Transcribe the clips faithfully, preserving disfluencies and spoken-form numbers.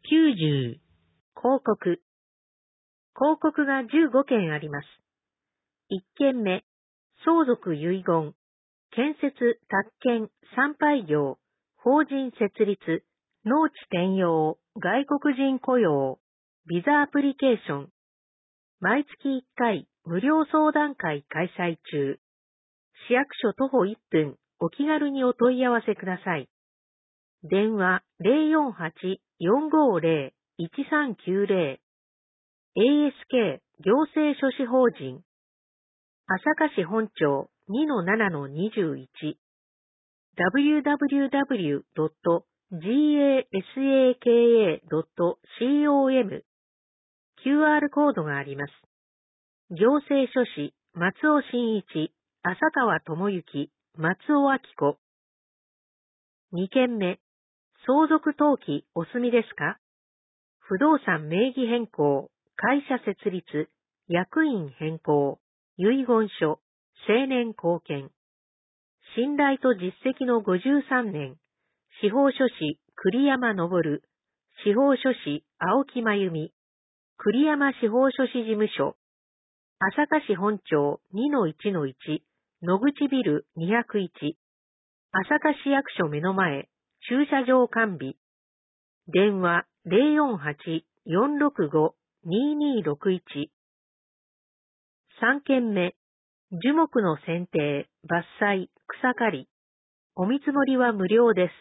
きゅうじゅう。広告。広告がじゅうごけんあります。いっけんめ、相続遺言、建設、宅建、参拝業、法人設立、農地転用、外国人雇用、ビザアプリケーション。毎月いっかい無料相談会開催中。市役所徒歩いっぷん、お気軽にお問い合わせください。電話 ゼロよんはち よんごゼロ いちさんきゅうゼロ エーエスケー 行政書士法人朝霞市本町 にのななのにじゅういち ダブリューダブリューダブリュードットガサカドットコム キューアール コードがあります。行政書士松尾真一、浅川智之、松尾明子。にけんめ、相続登記お済みですか？不動産名義変更、会社設立、役員変更、遺言書、成年後見。信頼と実績のごじゅうさんねん、司法書士栗山昇、司法書士青木真由美、栗山司法書士事務所、朝霞市本町 にのいちのいち、野口ビルにひゃくいち、朝霞市役所目の前、駐車場完備。電話 ゼロよんはち よんろくご ににろくいち。さんけんめ、樹木の剪定、伐採、草刈り。お見積もりは無料です。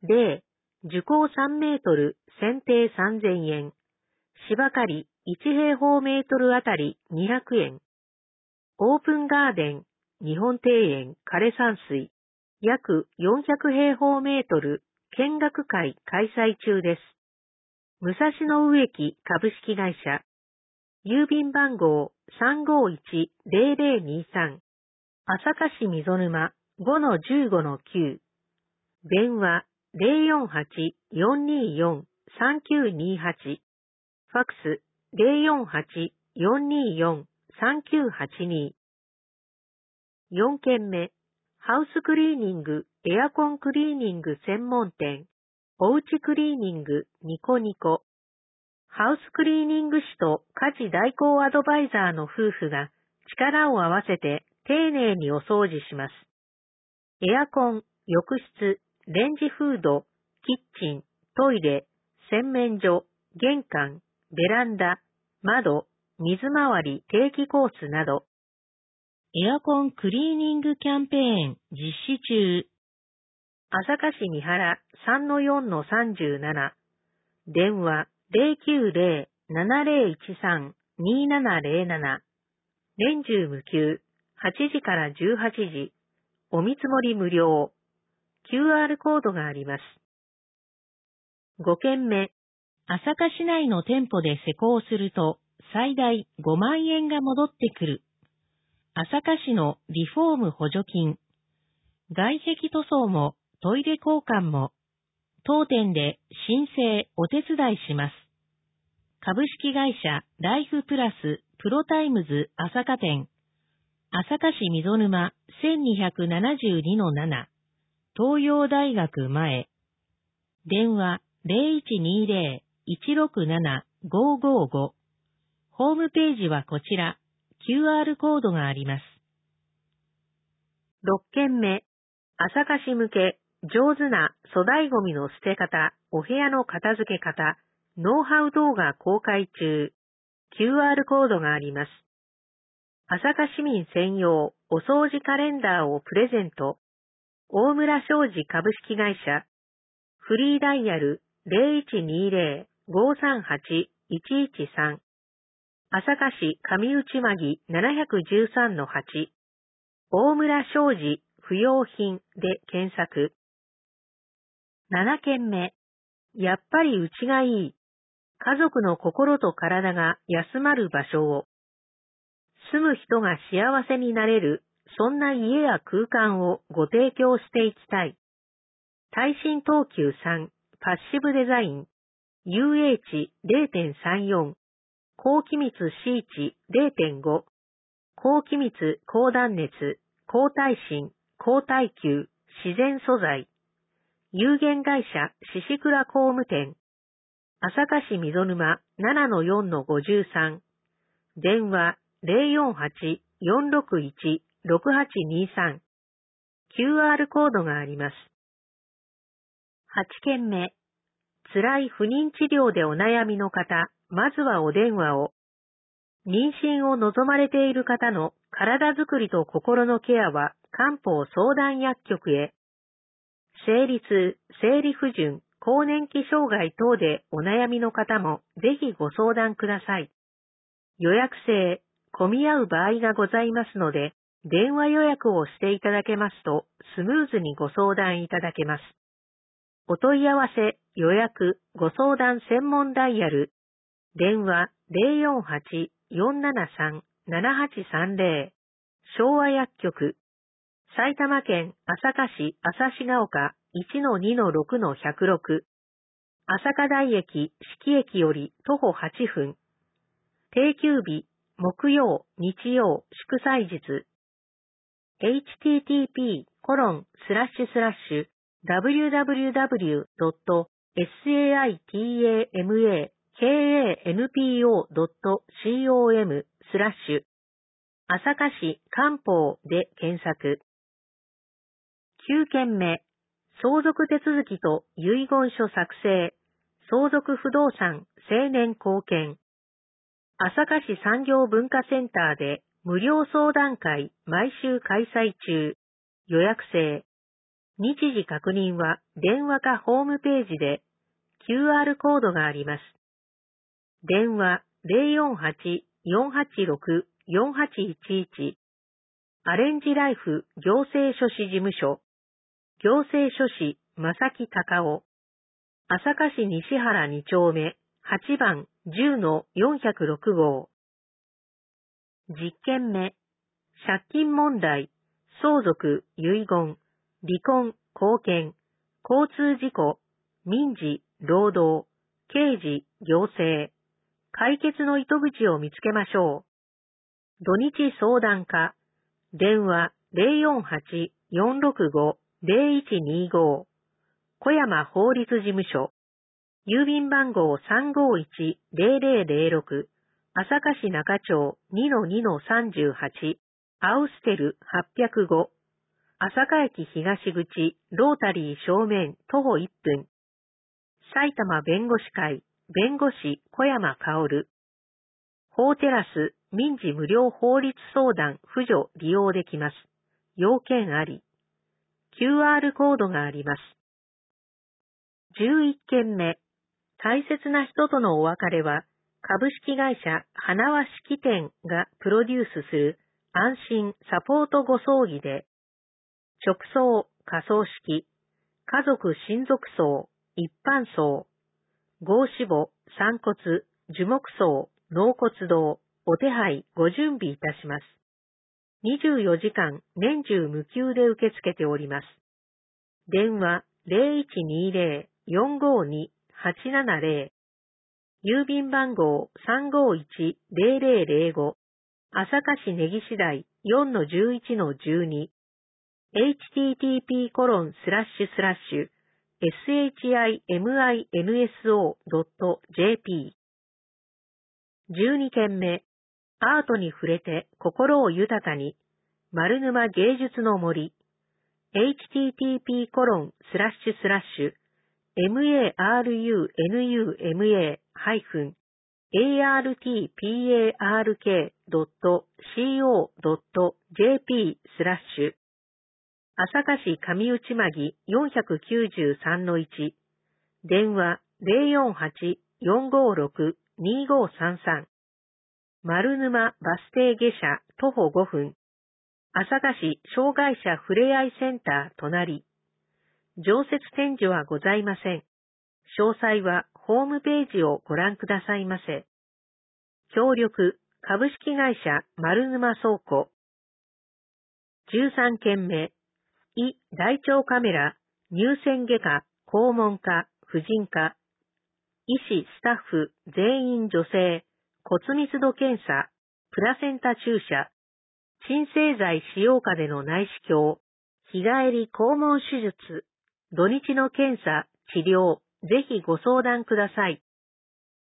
例、樹高さんメートル、剪定さんぜんえん。芝刈りいち平方メートルあたりにひゃくえん。オープンガーデン、日本庭園、枯山水、約よんひゃく平方メートル、見学会開催中です。武蔵野植木株式会社。郵便番号 さんごいちゼロゼロにさん。朝霞市溝沼 ごのじゅうごのきゅう。電話 ゼロよんはち よんによん さんきゅうにはち。ファックス ゼロよんはち よんによん さんきゅうはちに。よんけんめ、ハウスクリーニング、エアコンクリーニング専門店、おうちクリーニングニコニコ。ハウスクリーニング士と家事代行アドバイザーの夫婦が力を合わせて丁寧にお掃除します。エアコン、浴室、レンジフード、キッチン、トイレ、洗面所、玄関、ベランダ、窓、水回り定期コースなど、エアコンクリーニングキャンペーン実施中。朝霞市三原 さんのよんのさんじゅうなな。電話 ゼロきゅうゼロ ななゼロいちさん にななゼロなな。年中無休、はちじからじゅうはちじ。お見積もり無料。キューアール コードがあります。ごけんめ。朝霞市内の店舗で施工すると最大ごまんえんが戻ってくる。朝霞市のリフォーム補助金。外壁塗装もトイレ交換も当店で申請お手伝いします。株式会社ライフプラスプロタイムズ朝霞店。朝霞市溝沼 せんにひゃくななじゅうにのなな。東洋大学前。電話 ゼロいちにゼロ いちろくなな ごごご。ホームページはこちら。キューアール コードがあります。ろっけんめ。朝霞市向け上手な粗大ゴミの捨て方、お部屋の片付け方、ノウハウ動画公開中。キューアール コードがあります。朝霞市民専用お掃除カレンダーをプレゼント。大村商事株式会社。フリーダイヤル ゼロいちにゼロ ごさんはち いちいちさん。朝霞市上内間木 なないちさんのはち。大村商事不用品で検索。ななけんめ。やっぱりうちがいい。家族の心と体が休まる場所を。住む人が幸せになれる、そんな家や空間をご提供していきたい。耐震等級さん、パッシブデザイン、ユーエイチゼロてんさんよん、高気密シーチ ゼロてんご、高気密高断熱、高耐震、高耐久、自然素材、有限会社獅子倉工務店、 朝霞市溝沼 ななのよんのごじゅうさん、電話 ゼロよんはち よんろくいち ろくはちにさん、キューアール コードがあります。はちけんめ、辛い不妊治療でお悩みの方、まずはお電話を。妊娠を望まれている方の体づくりと心のケアは漢方相談薬局へ。生理痛、生理不順、更年期障害等でお悩みの方もぜひご相談ください。予約制、混み合う場合がございますので、電話予約をしていただけますとスムーズにご相談いただけます。お問い合わせ、予約、ご相談専門ダイヤル、電話 ゼロよんはち よんななさん ななはちさんゼロ、昭和薬局、埼玉県朝霞市朝志ヶ丘 いちのにのろくのひゃくろく、朝霞台駅四季駅より徒歩はっぷん、定休日、木曜、日曜、祝祭日、エイチティーティーピーコロンスラッシュスラッシュダブリューダブリューダブリュードットサイタマカンポドットコムスラッシュ朝霞市漢方で検索。きゅうけんめ、相続手続きと遺言書作成、相続不動産青年後見。朝霞市産業文化センターで無料相談会毎週開催中。予約制。日時確認は電話かホームページで キューアール コードがあります。電話 ゼロよんはち よんはちろく よんはちいちいち、アレンジライフ行政書士事務所、行政書士正木隆夫、朝霞市西原に丁目はちばんじゅうのよんひゃくろく号。実験目、借金問題、相続、遺言、離婚、後見、交通事故、民事、労働、刑事、行政、解決の糸口を見つけましょう。土日相談課、電話 ゼロよんはち よんろくご ゼロいちにご、小山法律事務所、郵便番号 さんごいちゼロゼロゼロろく、朝霞市中町 にのにのさんじゅうはち、アウステルはっぴゃくご、朝霞駅東口ロータリー正面徒歩いっぷん、埼玉弁護士会弁護士小山薫、法テラス民事無料法律相談扶助利用できます。要件あり。キューアール コードがあります。じゅういっけんめ、大切な人とのお別れは、株式会社花輪式典がプロデュースする安心サポートご葬儀で、直葬、火葬式、家族親族葬、一般葬、合死母、散骨、樹木葬、納骨堂、お手配ご準備いたします。にじゅうよじかん年中無休で受け付けております。電話 ゼロいちにゼロ よんごに はちななゼロ、郵便番号 さんごいちゼロゼロゼロご、朝霞市根岸台 よんのじゅういちのじゅうに、エイチティーティーピーコロンスラッシュスラッシュエスエイチアイエムアイエヌエスオードットジェーピー。じゅうにけんめ、アートに触れて心を豊かに、丸沼芸術の森、エイチティーティーピーコロンスラッシュスラッシュエムエーアールユーエヌユーエムエーハイフンエーアールティーピーエーアールケードットシーオードットジェーピースラッシュ朝霞市上内間よんひゃくきゅうじゅうさんのいち、電話 ゼロよんはち よんごろく にごさんさん、丸沼バス停下車徒歩ごふん、朝霞市障害者ふれあいセンター隣、常設展示はございません。詳細はホームページをご覧くださいませ。協力株式会社丸沼倉庫。じゅうさんけんめ、胃大腸カメラ、乳腺外科、肛門科、婦人科、医師、スタッフ、全員女性、骨密度検査、プラセンタ注射、鎮静剤使用下での内視鏡、日帰り肛門手術、土日の検査、治療、ぜひご相談ください。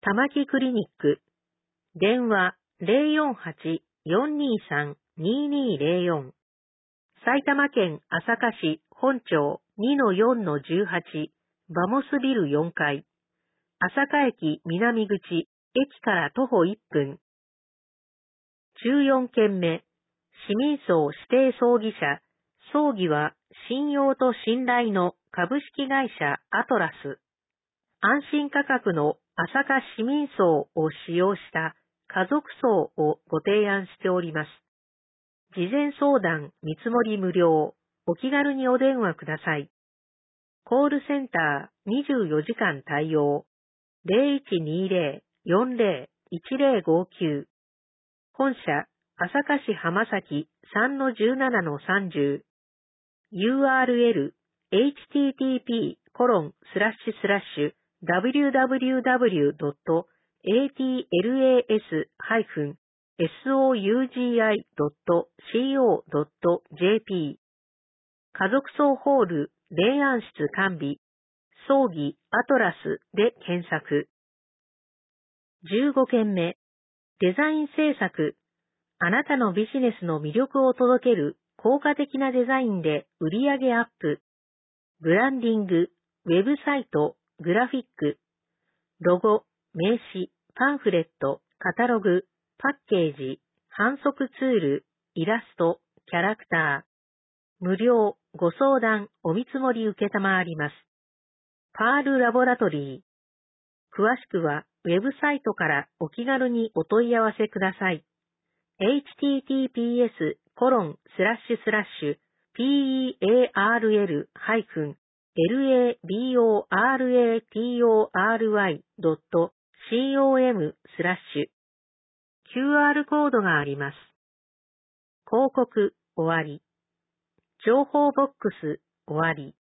玉木クリニック。電話 ゼロよんはち よんにさん ににゼロよん。埼玉県朝霞市本町 にのよんのじゅうはち バモスビルよんかい。朝霞駅南口、駅から徒歩いっぷん。じゅうよんけんめ、市民葬指定葬儀社。葬儀は信用と信頼の株式会社アトラス。安心価格の朝霞市民葬を使用した家族葬をご提案しております。事前相談見積もり無料。お気軽にお電話ください。コールセンターにじゅうよじかん対応。ゼロいちにゼロ よんゼロ いちゼロごきゅう。本社、朝霞市浜崎 さんのじゅうななのさんじゅう。ユーアールエル、エイチティーティーピーコロンスラッシュスラッシュダブリューダブリューダブリュードットエーティーエルエーエスハイフンエスオーユージーアイドットシーオードットジェーピー。家族葬ホール霊安室完備葬儀アトラスで検索。じゅうごけんめ、デザイン制作。あなたのビジネスの魅力を届ける効果的なデザインで売上アップ。ブランディング、ウェブサイト、グラフィック、ロゴ、名刺、パンフレット、カタログ、パッケージ、販促ツール、イラスト、キャラクター。無料、ご相談、お見積もり受けたまわります。パールラボラトリー。詳しくは、ウェブサイトからお気軽にお問い合わせください。エイチティーティーピーエスコロンスラッシュスラッシュ ピーイーエーアールエルハイフンエルエービーオーアールエーティーオーアールワイドットシーオーエムスラッシュ キューアール コードがあります。広告終わり。情報ボックス終わり。